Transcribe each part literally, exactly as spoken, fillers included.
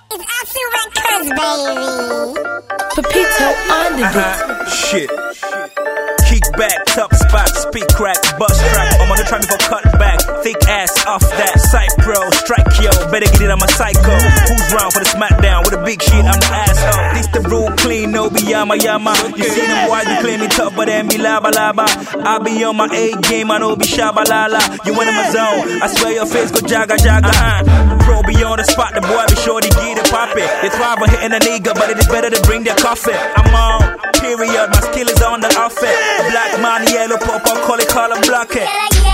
It's Atsu Records, baby. Pepito on the beat. Uh-huh. Shit. Kick back, top spot, speak crack, bust track. I'm gonna try me for cut back. Thick ass off that. Side pro, strike yo. Better get it, I'm a psycho. Who's round for the smackdown? With a big shit, I'm the asshole. This the rule clean, no be yama yama. You see them boys, you claim it tough, but then be laba laba. I be on my A game, I know be shabba lala. You in my zone, I swear your face go jaga jaga. Uh-huh. Pro be on the spot, the boy be sure to get it poppin'. They thrive on hitting a nigga, but it is better to bring their coffee. I'm on, period, my skill is on the offense. Black man, yellow pop, I call it, call him block it.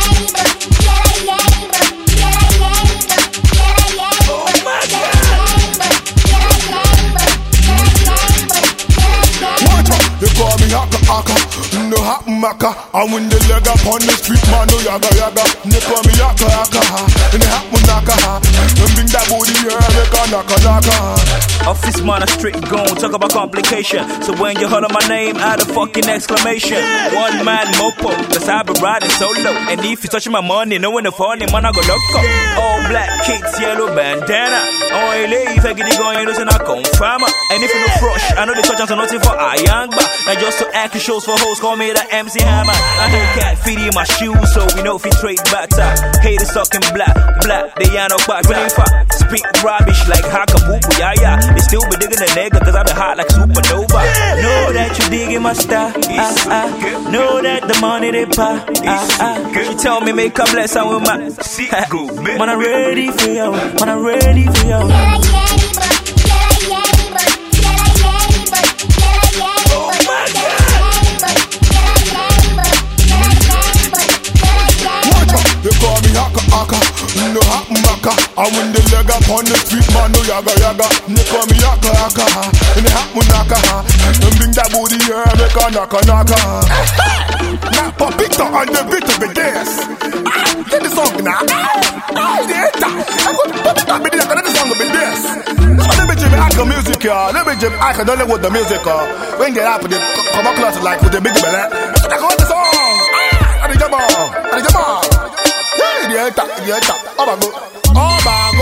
They call me Haka Haka, no Haka Maka. I win the leg up on the street, man, no yaga yaga. They call me Haka Haka, and they Haka Naka. Them bring that booty here, they can naka naka. Office man, a strict gon' talk about complication. So when you holler my name, add a fucking exclamation. One man mopo, cause I be riding solo. And if you touching my money, no one to fall in, man, I go loco. All black kicks, yellow bandana. Only lay, if I get it going, you know, I confirm. And if you no fresh, I know they touch on nothing for a young but now just to act shows for hoes, call me the M C Hammer. I don't cat feet in my shoes, so we know if you trade back top. Haters talking black, black, they ain't no back. Really fat, speak rubbish like Hakabuku, yeah, yeah. They still be digging the nigga, cause I be hot like supernova. Know that you digging my style, ah, ah. Know that the money they pop, ah, ah. She tell me make a bless out with my when I'm ready for you, when I'm ready for you. They call me Haka Haka, no Haka Maka. I win the leg up on the street, man, no yaga yaga. They call me Haka Haka, and they Haka Naka. Them bring that booty here, they can naka naka. Now Pepito on the beat of the dance. Get the song now. Ah, the enter. I'm going to Pepito be there, cause the song will be this. So let me Jimmy Aka music, y'all. Let me Jimmy Aka, don't let with the music, uh. When they happen, they come up close like with the big belly. So they go with the song. Ah, and the jump on, and the jump on. Yeah, yeah, yeah, oh my God, oh my God.